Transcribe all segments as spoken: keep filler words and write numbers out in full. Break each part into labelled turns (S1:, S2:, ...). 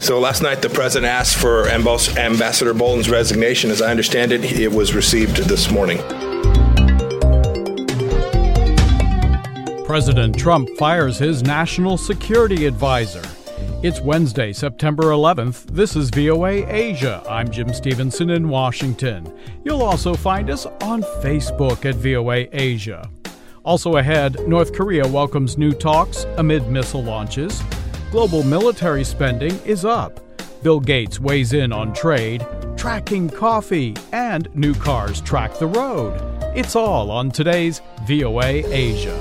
S1: So last night, the president asked for Ambas- Ambassador Bolton's resignation. As I understand it, it was received this morning.
S2: President Trump fires his national security advisor. It's Wednesday, September eleventh. This is V O A Asia. I'm Jim Stevenson in Washington. You'll also find us on Facebook at V O A Asia. Also ahead, North Korea welcomes new talks amid missile launches. Global military spending is up. Bill Gates weighs in on trade, tracking coffee, and new cars track the road. It's all on today's V O A Asia.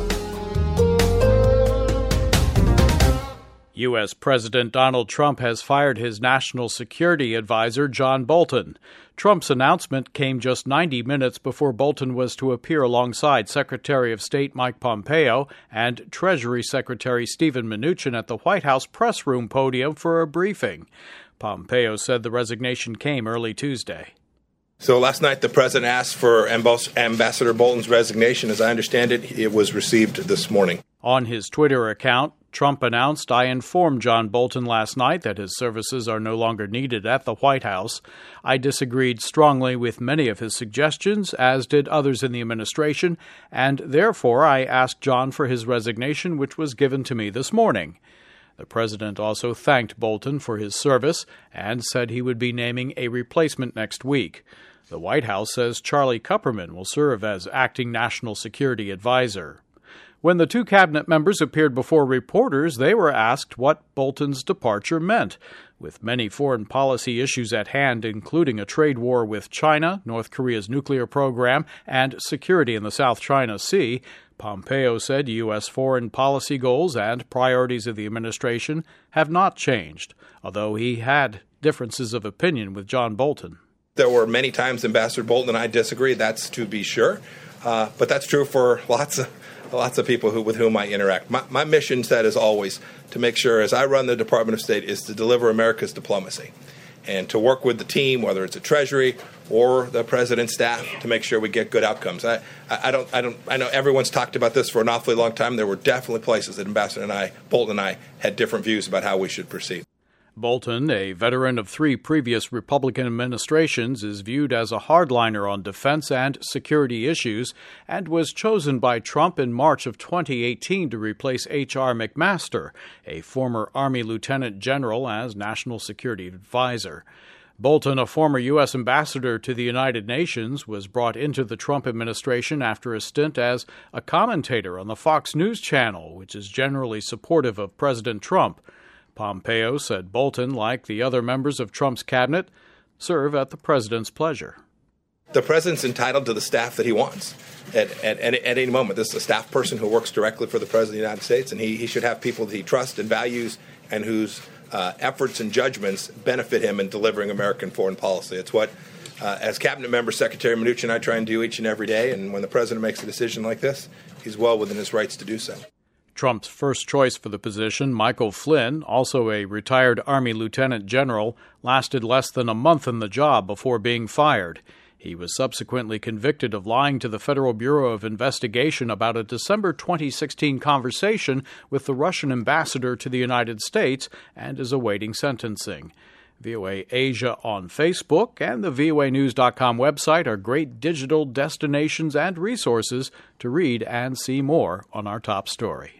S2: U S. President Donald Trump has fired his national security advisor, John Bolton. Trump's announcement came just ninety minutes before Bolton was to appear alongside Secretary of State Mike Pompeo and Treasury Secretary Steven Mnuchin at the White House press room podium for a briefing. Pompeo said the resignation came early Tuesday.
S1: So last night, the president asked for Ambas- Ambassador Bolton's resignation. As I understand it, it was received this morning.
S2: On his Twitter account, Trump announced, "I informed John Bolton last night that his services are no longer needed at the White House. I disagreed strongly with many of his suggestions, as did others in the administration, and therefore I asked John for his resignation, which was given to me this morning." The president also thanked Bolton for his service and said he would be naming a replacement next week. The White House says Charlie Kupperman will serve as acting national security advisor. When the two cabinet members appeared before reporters, they were asked what Bolton's departure meant. With many foreign policy issues at hand, including a trade war with China, North Korea's nuclear program, and security in the South China Sea, Pompeo said U S foreign policy goals and priorities of the administration have not changed, although he had differences of opinion with John Bolton.
S1: There were many times Ambassador Bolton and I disagreed, that's to be sure. Uh, but that's true for lots of lots of people who, with whom I interact. My, my mission set is always to make sure, as I run the Department of State, is to deliver America's diplomacy and to work with the team, whether it's a Treasury or the President's staff, to make sure we get good outcomes. I, I, I don't, I don't, I know everyone's talked about this for an awfully long time. There were definitely places that Ambassador and I, Bolton and I, had different views about how we should proceed.
S2: Bolton, a veteran of three previous Republican administrations, is viewed as a hardliner on defense and security issues and was chosen by Trump in March of twenty eighteen to replace H R McMaster, a former Army lieutenant general, as national security advisor. Bolton, a former U S ambassador to the United Nations, was brought into the Trump administration after a stint as a commentator on the Fox News channel, which is generally supportive of President Trump. Pompeo said Bolton, like the other members of Trump's cabinet, serve at the president's pleasure.
S1: The president's entitled to the staff that he wants at, at, at, at any moment. This is a staff person who works directly for the President of the United States, and he, he should have people that he trusts and values and whose uh, efforts and judgments benefit him in delivering American foreign policy. It's what, uh, as cabinet member, Secretary Mnuchin and I try and do each and every day, and when the president makes a decision like this, he's well within his rights to do so.
S2: Trump's first choice for the position, Michael Flynn, also a retired Army lieutenant general, lasted less than a month in the job before being fired. He was subsequently convicted of lying to the Federal Bureau of Investigation about a December twenty sixteen conversation with the Russian ambassador to the United States and is awaiting sentencing. V O A Asia on Facebook and the V O A news dot com website are great digital destinations and resources to read and see more on our top story.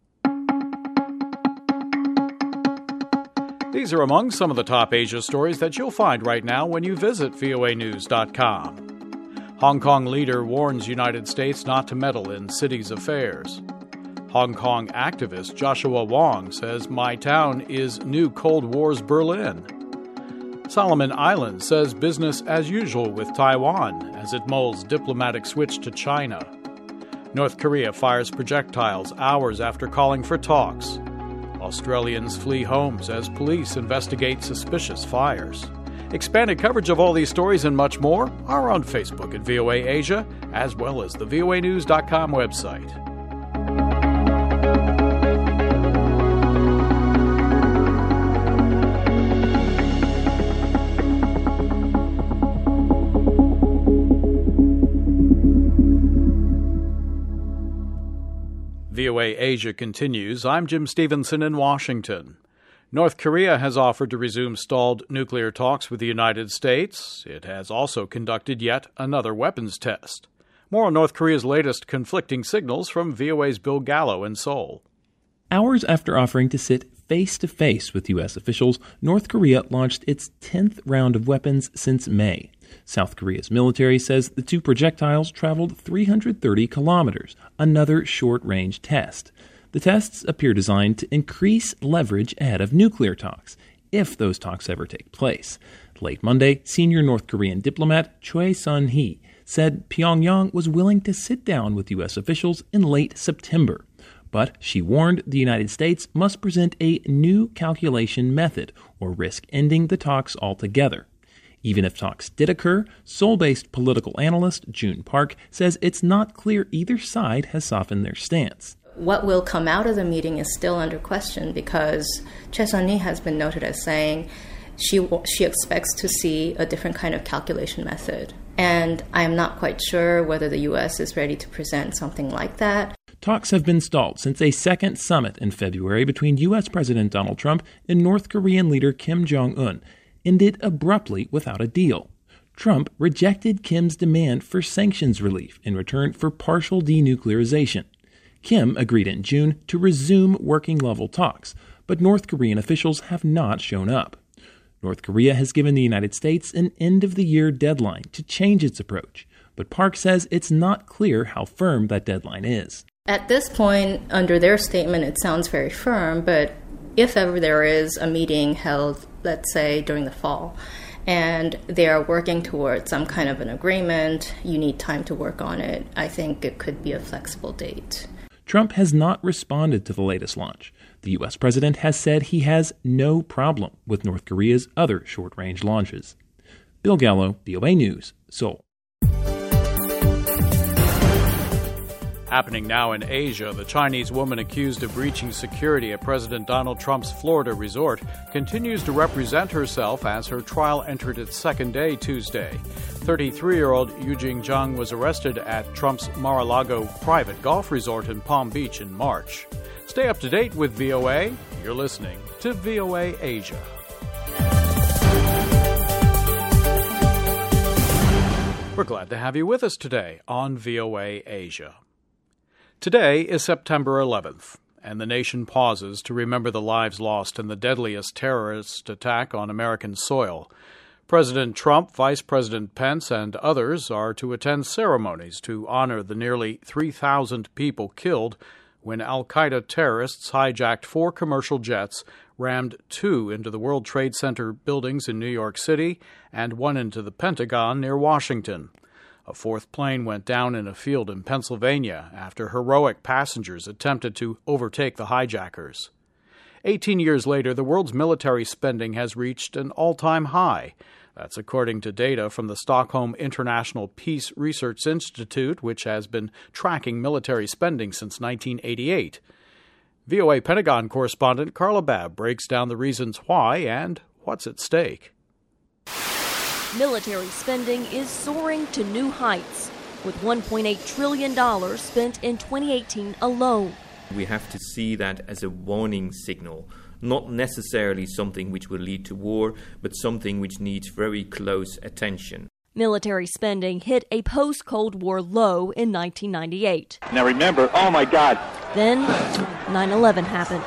S2: These are among some of the top Asia stories that you'll find right now when you visit V O A news dot com. Hong Kong leader warns United States not to meddle in city's affairs. Hong Kong activist Joshua Wong says my town is new Cold War's Berlin. Solomon Islands says business as usual with Taiwan as it mulls diplomatic switch to China. North Korea fires projectiles hours after calling for talks. Australians flee homes as police investigate suspicious fires. Expanded coverage of all these stories and much more are on Facebook at V O A Asia, as well as the V O A news dot com website. V O A Asia continues. I'm Jim Stevenson in Washington. North Korea has offered to resume stalled nuclear talks with the United States. It has also conducted yet another weapons test. More on North Korea's latest conflicting signals from V O A's Bill Gallo in Seoul.
S3: Hours after offering to sit face-to-face with U S officials, North Korea launched its tenth round of weapons since May. South Korea's military says the two projectiles traveled three hundred thirty kilometers, another short-range test. The tests appear designed to increase leverage ahead of nuclear talks, if those talks ever take place. Late Monday, senior North Korean diplomat Choi Sun-hee said Pyongyang was willing to sit down with U S officials in late September. But she warned the United States must present a new calculation method or risk ending the talks altogether. Even if talks did occur, Seoul-based political analyst June Park says it's not clear either side has softened their stance.
S4: What will come out of the meeting is still under question because Choi Sun-hee has been noted as saying she she expects to see a different kind of calculation method. And I'm not quite sure whether the U S is ready to present something like that.
S3: Talks have been stalled since a second summit in February between U S President Donald Trump and North Korean leader Kim Jong-un ended abruptly without a deal. Trump rejected Kim's demand for sanctions relief in return for partial denuclearization. Kim agreed in June to resume working-level talks, but North Korean officials have not shown up. North Korea has given the United States an end-of-the-year deadline to change its approach, but Park says it's not clear how firm that deadline is.
S4: At this point, under their statement, it sounds very firm, but if ever there is a meeting held, let's say, during the fall, and they are working towards some kind of an agreement, you need time to work on it, I think it could be a flexible date.
S3: Trump has not responded to the latest launch. The U S president has said he has no problem with North Korea's other short-range launches. Bill Gallo, V O A News, Seoul.
S2: Happening now in Asia, the Chinese woman accused of breaching security at President Donald Trump's Florida resort continues to represent herself as her trial entered its second day Tuesday. thirty-three-year-old Yu Jingzhang was arrested at Trump's Mar-a-Lago private golf resort in Palm Beach in March. Stay up to date with V O A. You're listening to V O A Asia. We're glad to have you with us today on V O A Asia. Today is September eleventh, and the nation pauses to remember the lives lost in the deadliest terrorist attack on American soil. President Trump, Vice President Pence, and others are to attend ceremonies to honor the nearly three thousand people killed when al-Qaeda terrorists hijacked four commercial jets, rammed two into the World Trade Center buildings in New York City, and one into the Pentagon near Washington. A fourth plane went down in a field in Pennsylvania after heroic passengers attempted to overtake the hijackers. Eighteen years later, the world's military spending has reached an all-time high. That's according to data from the Stockholm International Peace Research Institute, which has been tracking military spending since nineteen eighty-eight. V O A Pentagon correspondent Carla Babb breaks down the reasons why and what's at stake.
S5: Military spending is soaring to new heights, with one point eight trillion dollars spent in twenty eighteen alone.
S6: We have to see that as a warning signal, not necessarily something which will lead to war, but something which needs very close attention.
S5: Military spending hit a post-Cold War low in nineteen ninety-eight.
S7: Now remember, oh my God.
S5: Then nine eleven happened.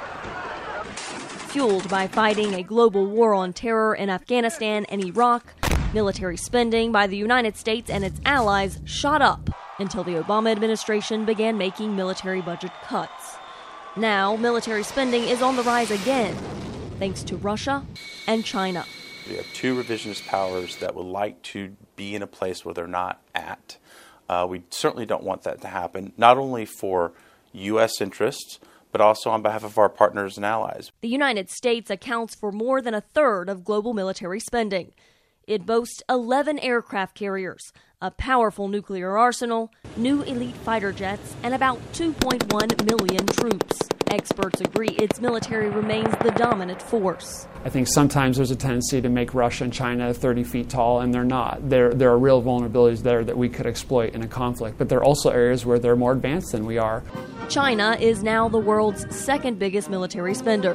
S5: Fueled by fighting a global war on terror in Afghanistan and Iraq, military spending by the United States and its allies shot up until the Obama administration began making military budget cuts. Now, military spending is on the rise again, thanks to Russia and China.
S8: We have two revisionist powers that would like to be in a place where they're not at. Uh, we certainly don't want that to happen, not only for U S interests, but also on behalf of our partners and allies.
S5: The United States accounts for more than a third of global military spending. It boasts eleven aircraft carriers, a powerful nuclear arsenal, new elite fighter jets, and about two point one million troops. Experts agree its military remains the dominant force.
S9: I think sometimes there's a tendency to make Russia and China thirty feet tall, and they're not. There, there are real vulnerabilities there that we could exploit in a conflict, but there are also areas where they're more advanced than we are.
S5: China is now the world's second biggest military spender.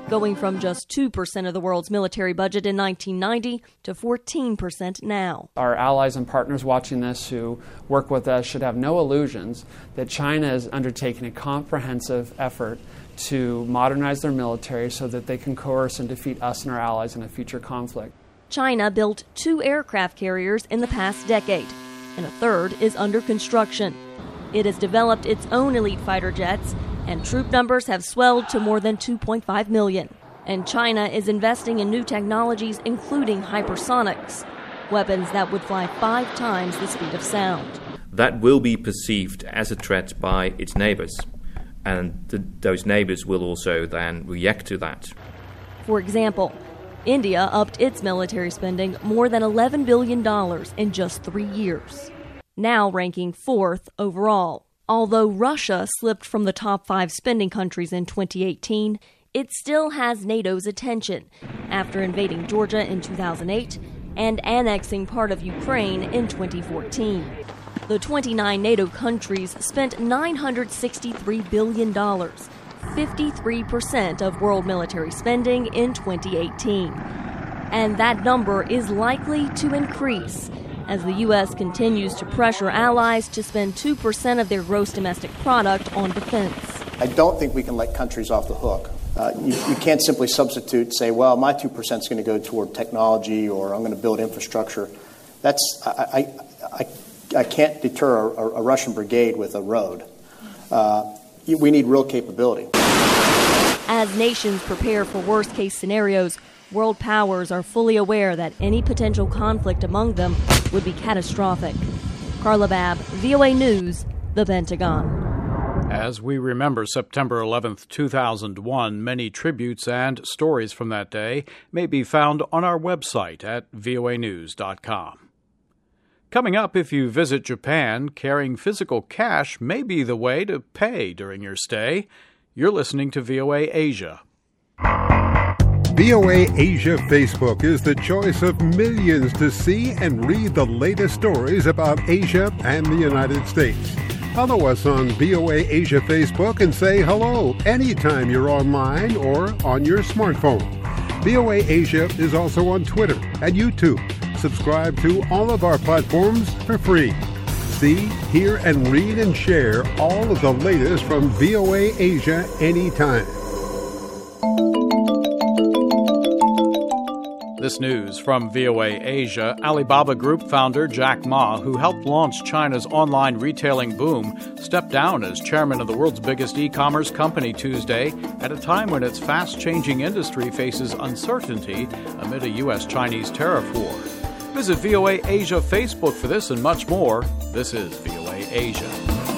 S5: going from just two percent of the world's military budget in nineteen ninety to fourteen percent now.
S9: Our allies and partners watching this who work with us should have no illusions that China is undertaking a comprehensive effort to modernize their military so that they can coerce and defeat us and our allies in a future conflict.
S5: China built two aircraft carriers in the past decade, and a third is under construction. It has developed its own elite fighter jets, and troop numbers have swelled to more than two point five million. And China is investing in new technologies, including hypersonics, weapons that would fly five times the speed of sound.
S6: That will be perceived as a threat by its neighbors, and the, those neighbors will also then react to that.
S5: For example, India upped its military spending more than eleven billion dollars in just three years, now ranking fourth overall. Although Russia slipped from the top five spending countries in twenty eighteen, it still has NATO's attention after invading Georgia in two thousand eight and annexing part of Ukraine in twenty fourteen. The twenty-nine NATO countries spent nine hundred sixty-three billion dollars, fifty-three percent of world military spending in twenty eighteen. And that number is likely to increase as the U S continues to pressure allies to spend two percent of their gross domestic product on defense.
S7: I don't think we can let countries off the hook. Uh, you, you can't simply substitute, say, well, my two percent is going to go toward technology or I'm going to build infrastructure. That's I, I, I, I can't deter a, a Russian brigade with a road. Uh, we need real capability.
S5: As nations prepare for worst-case scenarios, world powers are fully aware that any potential conflict among them would be catastrophic. Carla Babb, V O A News, the Pentagon.
S2: As we remember September eleventh, two thousand one, many tributes and stories from that day may be found on our website at V O A news dot com. Coming up, if you visit Japan, carrying physical cash may be the way to pay during your stay. You're listening to V O A Asia.
S10: V O A Asia Facebook is the choice of millions to see and read the latest stories about Asia and the United States. Follow us on V O A Asia Facebook and say hello anytime you're online or on your smartphone. V O A Asia is also on Twitter and YouTube. Subscribe to all of our platforms for free. See, hear, and read and share all of the latest from V O A Asia anytime.
S2: This news from V O A Asia. Alibaba Group founder Jack Ma, who helped launch China's online retailing boom, stepped down as chairman of the world's biggest e-commerce company Tuesday at a time when its fast-changing industry faces uncertainty amid a U S Chinese tariff war. Visit V O A Asia Facebook for this and much more. This is V O A Asia.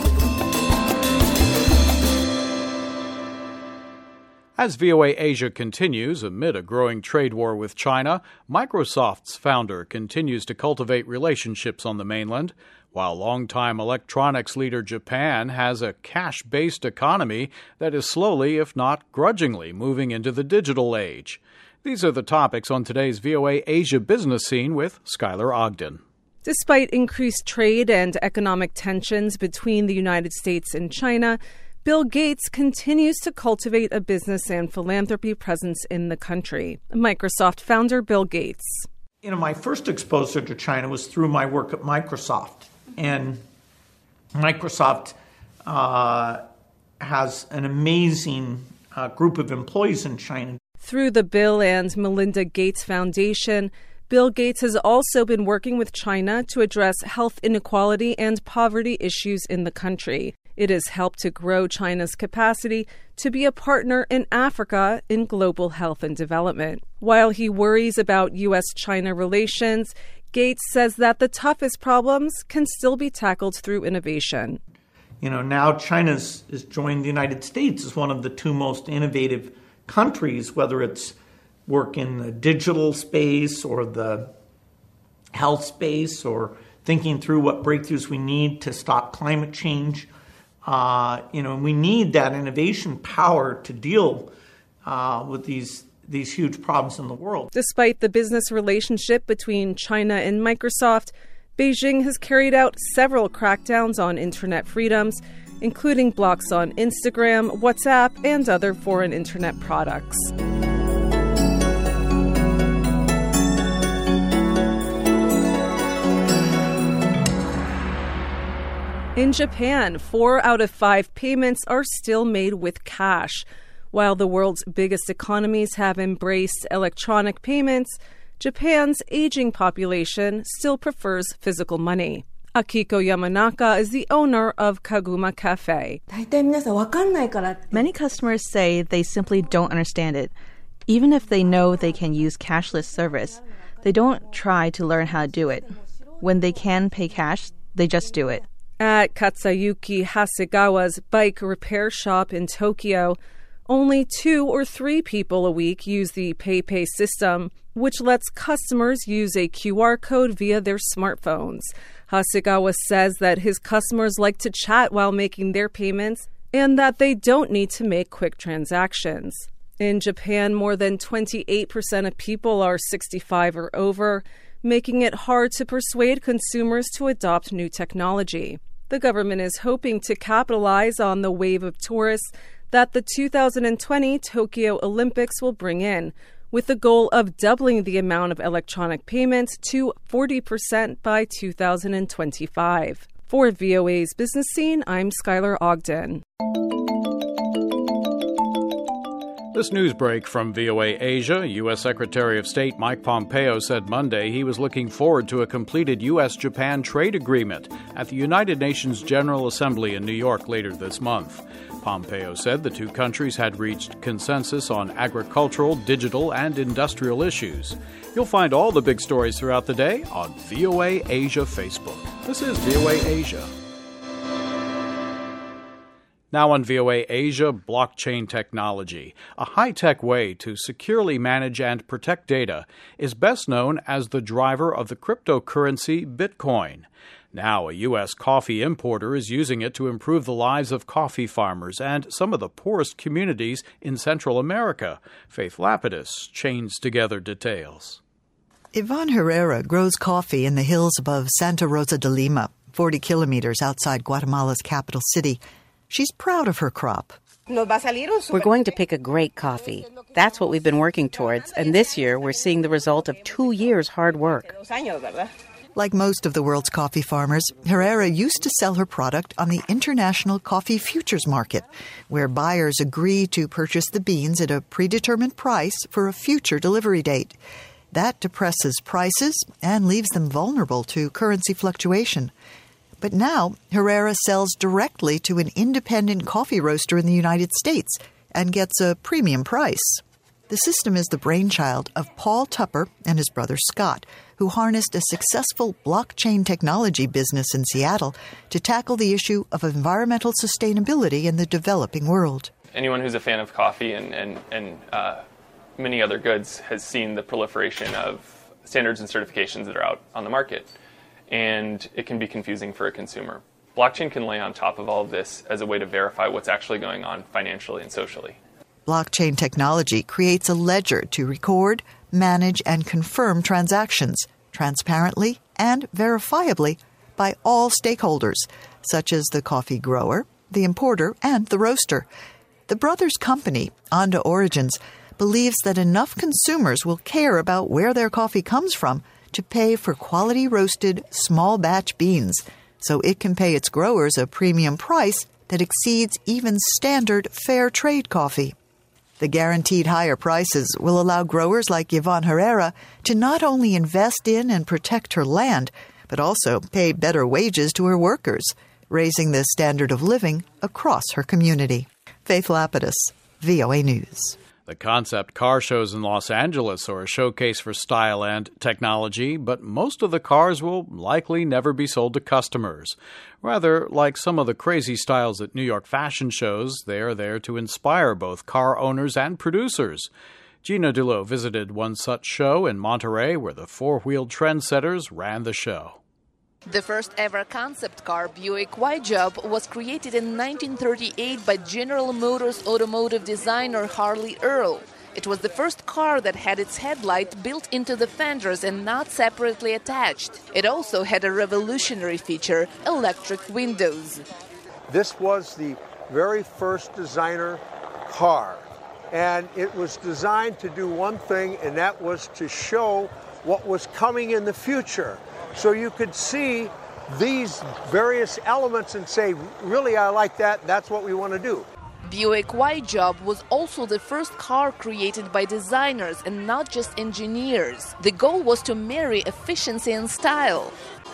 S2: As V O A Asia continues amid a growing trade war with China, Microsoft's founder continues to cultivate relationships on the mainland, while longtime electronics leader Japan has a cash-based economy that is slowly, if not grudgingly, moving into the digital age. These are the topics on today's V O A Asia Business Scene with Skylar Ogden.
S11: Despite increased trade and economic tensions between the United States and China, Bill Gates continues to cultivate a business and philanthropy presence in the country. Microsoft founder Bill Gates.
S12: You know, my first exposure to China was through my work at Microsoft. And Microsoft uh, has an amazing uh, group of employees in China.
S11: Through the Bill and Melinda Gates Foundation, Bill Gates has also been working with China to address health inequality and poverty issues in the country. It has helped to grow China's capacity to be a partner in Africa in global health and development. While he worries about U S China relations, Gates says that the toughest problems can still be tackled through innovation.
S12: You know, now China's has joined the United States as one of the two most innovative countries, whether it's work in the digital space or the health space or thinking through what breakthroughs we need to stop climate change. Uh, you know, we need that innovation power to deal uh, with these these huge problems in the world.
S11: Despite the business relationship between China and Microsoft, Beijing has carried out several crackdowns on internet freedoms, including blocks on Instagram, WhatsApp, and other foreign internet products. In Japan, four out of five payments are still made with cash. While the world's biggest economies have embraced electronic payments, Japan's aging population still prefers physical money. Akiko Yamanaka is the owner of Kaguma Cafe.
S13: Many customers say they simply don't understand it. Even if they know they can use cashless service, they don't try to learn how to do it. When they can pay cash, they just do it.
S11: At Katsuyuki Hasegawa's bike repair shop in Tokyo, only two or three people a week use the PayPay system, which lets customers use a Q R code via their smartphones. Hasegawa says that his customers like to chat while making their payments and that they don't need to make quick transactions. In Japan, more than twenty-eight percent of people are sixty-five or over, making it hard to persuade consumers to adopt new technology. The government is hoping to capitalize on the wave of tourists that the two thousand twenty Tokyo Olympics will bring in, with the goal of doubling the amount of electronic payments to forty percent by two thousand twenty-five. For V O A's Business Scene, I'm Skylar Ogden.
S2: This news break from V O A Asia, U S. Secretary of State Mike Pompeo said Monday he was looking forward to a completed U S Japan trade agreement at the United Nations General Assembly in New York later this month. Pompeo said the two countries had reached consensus on agricultural, digital, and industrial issues. You'll find all the big stories throughout the day on V O A Asia Facebook. This is V O A Asia. Now on V O A Asia, blockchain technology, a high-tech way to securely manage and protect data, is best known as the driver of the cryptocurrency Bitcoin. Now, a U S coffee importer is using it to improve the lives of coffee farmers and some of the poorest communities in Central America. Faith Lapidus chains together details.
S14: Yvonne Herrera grows coffee in the hills above Santa Rosa de Lima, forty kilometers outside Guatemala's capital city. She's proud of her crop.
S15: We're going to pick a great coffee. That's what we've been working towards, and this year we're seeing the result of two years' hard work.
S14: Like most of the world's coffee farmers, Herrera used to sell her product on the International Coffee Futures Market, where buyers agree to purchase the beans at a predetermined price for a future delivery date. That depresses prices and leaves them vulnerable to currency fluctuation. But now, Herrera sells directly to an independent coffee roaster in the United States and gets a premium price. The system is the brainchild of Paul Tupper and his brother Scott, who harnessed a successful blockchain technology business in Seattle to tackle the issue of environmental sustainability in the developing world.
S16: Anyone who's a fan of coffee and, and, and uh, many other goods has seen the proliferation of standards and certifications that are out on the market. And it can be confusing for a consumer. Blockchain can lay on top of all of this as a way to verify what's actually going on financially and socially.
S14: Blockchain technology creates a ledger to record, manage, and confirm transactions transparently and verifiably by all stakeholders, such as the coffee grower, the importer, and the roaster. The brothers' company, Onda Origins, believes that enough consumers will care about where their coffee comes from to pay for quality roasted small batch beans, so it can pay its growers a premium price that exceeds even standard fair trade coffee. The guaranteed higher prices will allow growers like Yvonne Herrera to not only invest in and protect her land, but also pay better wages to her workers, raising the standard of living across her community. Faith Lapidus, V O A News.
S2: The concept car shows in Los Angeles are a showcase for style and technology, but most of the cars will likely never be sold to customers. Rather, like some of the crazy styles at New York fashion shows, they are there to inspire both car owners and producers. Gina Dulot visited one such show in Monterey, where the four-wheeled trendsetters ran the show.
S17: The first ever concept car, Buick Y-Job, was created in nineteen thirty-eight by General Motors automotive designer Harley Earl. It was the first car that had its headlight built into the fenders and not separately attached. It also had a revolutionary feature, electric windows.
S18: This was the very first designer car. And it was designed to do one thing, and that was to show what was coming in the future. So you could see these various elements and say, really, I like that, that's what we want to do.
S17: Buick Y Job was also the first car created by designers and not just engineers. The goal was to marry efficiency and style.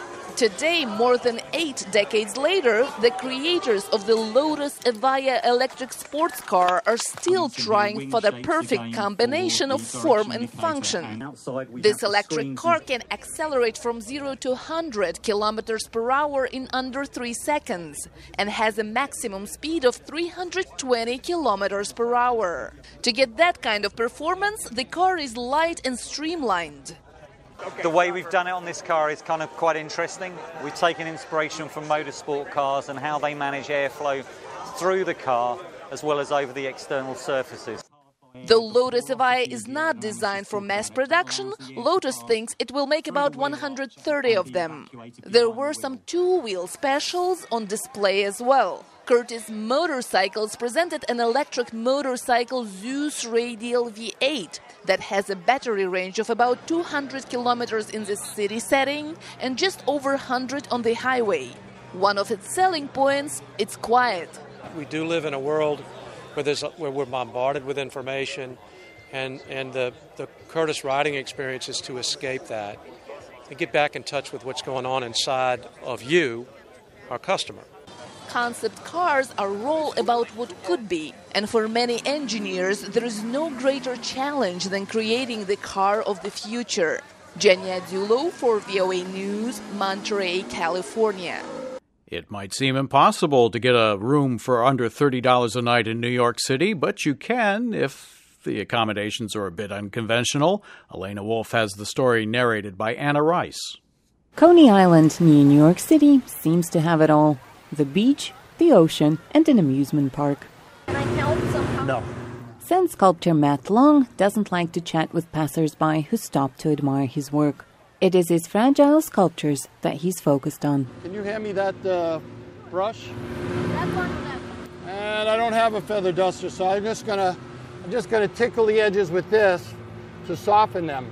S17: Today, more than eight decades later, the creators of the Lotus Evija electric sports car are still trying for the perfect combination of form and function. This electric car can accelerate from zero to one hundred kilometers per hour in under three seconds and has a maximum speed of three hundred twenty kilometers per hour. To get that kind of performance, the car is light and streamlined.
S19: The way we've done it on this car is kind of quite interesting. We've taken inspiration from motorsport cars and how they manage airflow through the car as well as over the external surfaces.
S17: The Lotus Evija is not designed for mass production. Lotus thinks it will make about one hundred thirty of them. There were some two-wheel specials on display as well. Curtis Motorcycles presented an electric motorcycle Zeus Radial V eight that has a battery range of about two hundred kilometers in the city setting and just over one hundred on the highway. One of its selling points, it's quiet.
S20: We do live in a world where, there's, where we're bombarded with information, and, and the, the Curtis riding experience is to escape that and get back in touch with what's going on inside of you, our customer.
S17: Concept cars are all about what could be, and for many engineers, there is no greater challenge than creating the car of the future. Jenya Dulo for V O A News, Monterey, California.
S2: It might seem impossible to get a room for under thirty dollars a night in New York City, but you can if the accommodations are a bit unconventional. Elena Wolf has the story narrated by Anna Rice.
S21: Coney Island near New York City seems to have it all. The beach, the ocean, and an amusement park.
S22: Can I help somehow?
S20: No.
S21: Sand sculptor Matt Long doesn't like to chat with passers-by who stop to admire his work. It is his fragile sculptures that he's focused on.
S23: Can you hand me that uh, brush?
S22: That's on left.
S23: And I don't have a feather duster, so I'm just gonna, I'm just gonna tickle the edges with this to soften them,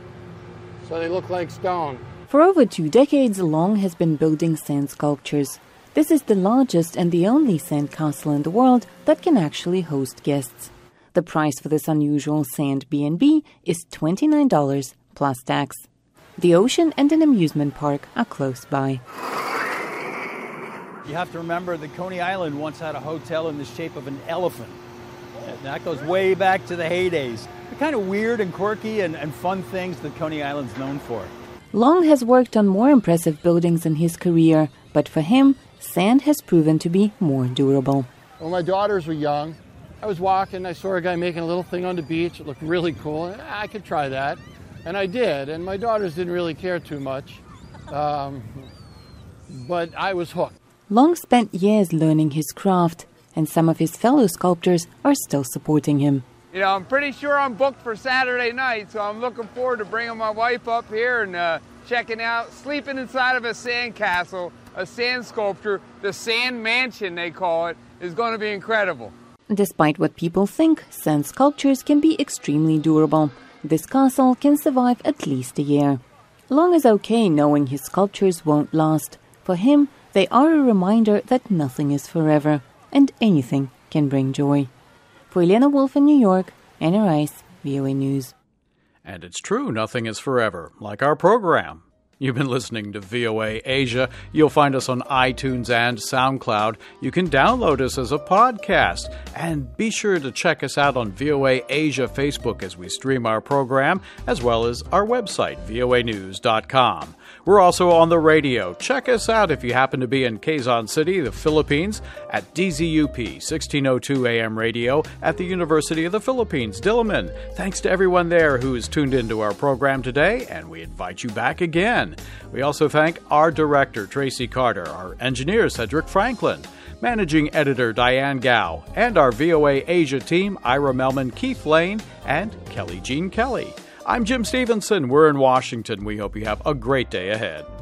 S23: so they look like stone.
S21: For over two decades, Long has been building sand sculptures. This is the largest and the only sand castle in the world that can actually host guests. The price for this unusual sand B and B is twenty-nine dollars plus tax. The ocean and an amusement park are close by.
S24: You have to remember that Coney Island once had a hotel in the shape of an elephant. And that goes way back to the heydays. The kind of weird and quirky and, and fun things that Coney Island's known for.
S21: Long has worked on more impressive buildings in his career, but for him, sand has proven to be more durable.
S23: When my daughters were young, I was walking, I saw a guy making a little thing on the beach. It looked really cool. I could try that. And I did, and my daughters didn't really care too much. Um, but I was hooked.
S21: Long spent years learning his craft, and some of his fellow sculptors are still supporting him.
S25: You know, I'm pretty sure I'm booked for Saturday night, so I'm looking forward to bringing my wife up here and uh, checking out, sleeping inside of a sand castle, a sand sculpture, the Sand Mansion they call it, is going to be incredible.
S21: Despite what people think, sand sculptures can be extremely durable. This castle can survive at least a year. Long is okay knowing his sculptures won't last. For him, they are a reminder that nothing is forever, and anything can bring joy. For Elena Wolf in New York, Anna Rice, V O A News.
S2: And it's true, nothing is forever, like our program. You've been listening to V O A Asia. You'll find us on iTunes and SoundCloud. You can download us as a podcast. And be sure to check us out on V O A Asia Facebook as we stream our program, as well as our website, V O A news dot com. We're also on the radio. Check us out if you happen to be in Quezon City, the Philippines, at D Z U P sixteen oh two A M radio at the University of the Philippines, Diliman. Thanks to everyone there who has tuned into our program today, and we invite you back again. We also thank our director, Tracy Carter, our engineer, Cedric Franklin, managing editor, Diane Gao, and our V O A Asia team, Ira Melman, Keith Lane, and Kelly Jean Kelly. I'm Jim Stevenson. We're in Washington. We hope you have a great day ahead.